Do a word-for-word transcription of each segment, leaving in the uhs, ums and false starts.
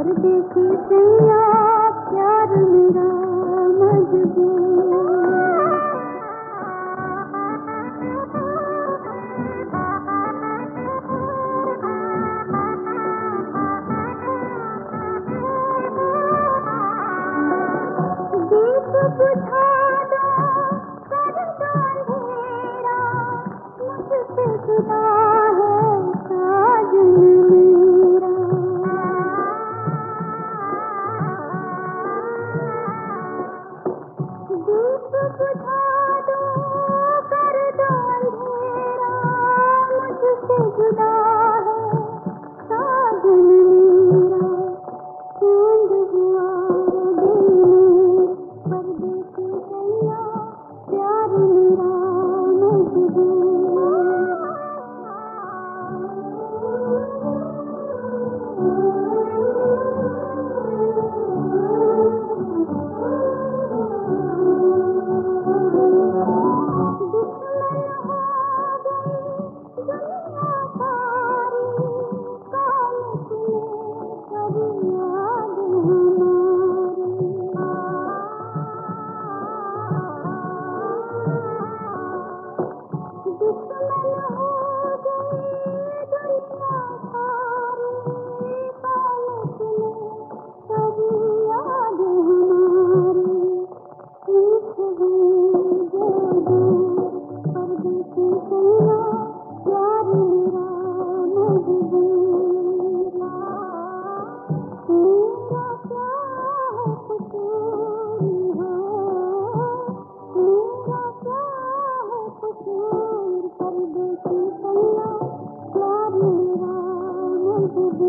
परदेसी सैया प्यार मेरा मजबूर। दीप बुझा दो कर दो अंधेरा, मुझसे जुदा है साजन मेरा। दीप बुझा दो कर दो अंधेरा, मुझसे जुदा है साजन मेरा। चांद हुआ बेनी परदेसी सैया प्यार मेरा मजबूर।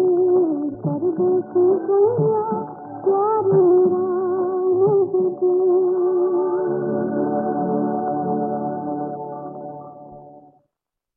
परदेसी सैया प्यार मेरा मजबूर।